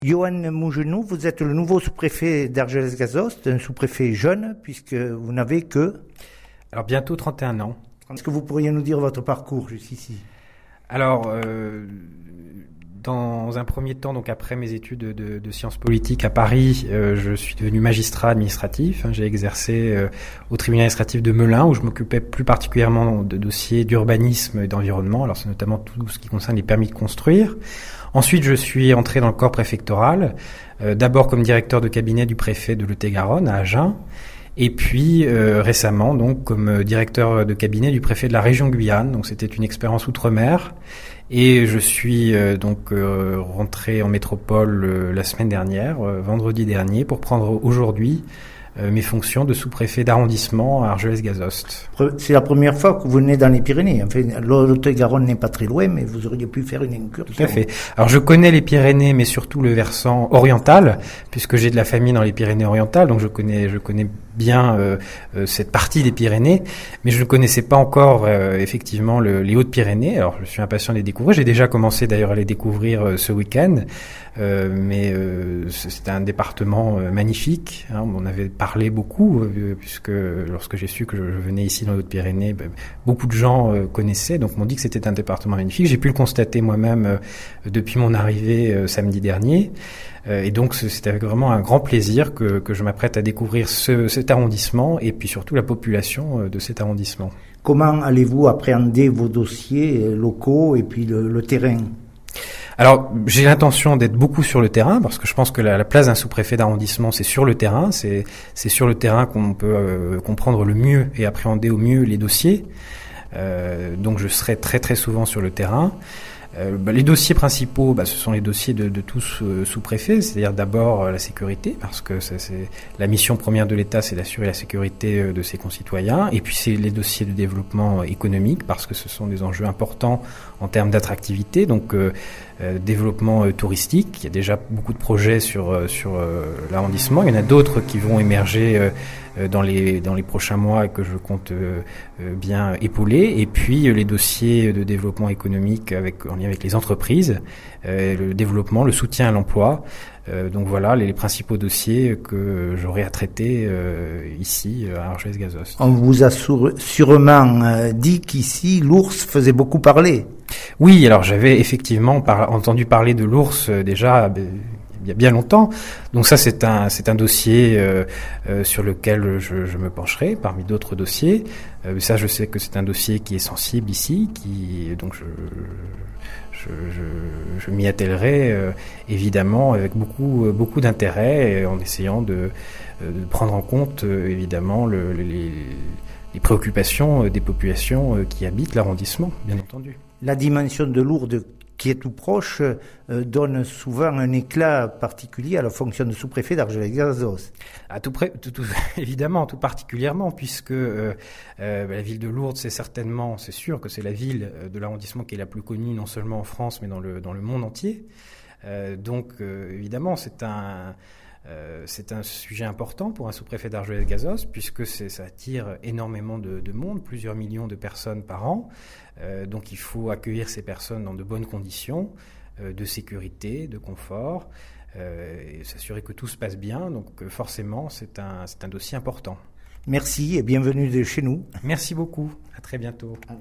Johan Mougenou, vous êtes le nouveau sous-préfet d'Argelès-Gazost, un sous-préfet jeune, puisque vous n'avez que... Alors bientôt 31 ans. Est-ce que vous pourriez nous dire votre parcours jusqu'ici ? Alors, dans un premier temps, donc après mes études de sciences politiques à Paris, je suis devenu magistrat administratif. J'ai exercé au tribunal administratif de Melun, où je m'occupais plus particulièrement de dossiers d'urbanisme et d'environnement. Alors c'est notamment tout ce qui concerne les permis de construire. Ensuite, je suis entré dans le corps préfectoral, d'abord comme directeur de cabinet du préfet de Lot-et-Garonne à Agen, et puis récemment donc comme directeur de cabinet du préfet de la région Guyane. Donc c'était une expérience outre-mer, et je suis rentré en métropole la semaine dernière, vendredi dernier, pour prendre aujourd'hui mes fonctions de sous-préfet d'arrondissement à Argelès-Gazost. C'est la première fois que vous venez dans les Pyrénées. Enfin, Lot-et-Garonne n'est pas très loin, mais vous auriez pu faire une incursion. Tout à fait. Alors je connais les Pyrénées, mais surtout le versant oriental, puisque j'ai de la famille dans les Pyrénées-Orientales, donc je connais bien cette partie des Pyrénées, mais je ne connaissais pas encore effectivement les Hautes-Pyrénées. Alors je suis impatient de les découvrir. J'ai déjà commencé d'ailleurs à les découvrir ce week-end, mais c'est un département magnifique. On en avait parlé beaucoup, puisque lorsque j'ai su que je venais ici dans les Hautes-Pyrénées, beaucoup de gens connaissaient, donc m'ont dit que c'était un département magnifique. J'ai pu le constater moi-même depuis mon arrivée samedi dernier. Et donc c'est avec vraiment un grand plaisir que je m'apprête à découvrir cet arrondissement, et puis surtout la population de cet arrondissement. Comment allez-vous appréhender vos dossiers locaux et puis le terrain ? Alors, j'ai l'intention d'être beaucoup sur le terrain, parce que je pense que la place d'un sous-préfet d'arrondissement, c'est sur le terrain. C'est sur le terrain qu'on peut comprendre le mieux et appréhender au mieux les dossiers. Donc je serai très très souvent sur le terrain. Les dossiers principaux, ce sont les dossiers de tous sous-préfets, c'est-à-dire d'abord la sécurité, parce que c'est la mission première de l'État, c'est d'assurer la sécurité de ses concitoyens, et puis c'est les dossiers de développement économique, parce que ce sont des enjeux importants en termes d'attractivité, donc développement touristique. Il y a déjà beaucoup de projets sur l'arrondissement, il y en a d'autres qui vont émerger dans les prochains mois et que je compte bien épauler, et puis les dossiers de développement économique en lien avec les entreprises, le développement, le soutien à l'emploi. Donc voilà les principaux dossiers que j'aurai à traiter ici à Argelès-Gazost. On vous a sûrement dit qu'ici l'ours faisait beaucoup parler. Oui, alors j'avais effectivement entendu parler de l'ours déjà il y a bien longtemps. Donc ça c'est un dossier sur lequel je me pencherai parmi d'autres dossiers. Ça je sais que c'est un dossier qui est sensible ici, donc je m'y attellerai évidemment avec beaucoup d'intérêt, en essayant de prendre en compte évidemment les préoccupations des populations qui habitent l'arrondissement, bien entendu. La dimension de Lourdes, qui est tout proche, donne souvent un éclat particulier à la fonction de sous-préfet d'Argelès-Gazost. Évidemment, tout particulièrement, puisque la ville de Lourdes, c'est sûr que c'est la ville de l'arrondissement qui est la plus connue, non seulement en France, mais dans le monde entier. Donc, évidemment, c'est un sujet important pour un sous-préfet d'Argelès-Gazost, puisque ça attire énormément de monde, plusieurs millions de personnes par an. Donc il faut accueillir ces personnes dans de bonnes conditions de sécurité, de confort, et s'assurer que tout se passe bien. Donc forcément, c'est un dossier important. Merci et bienvenue chez nous. Merci beaucoup. À très bientôt.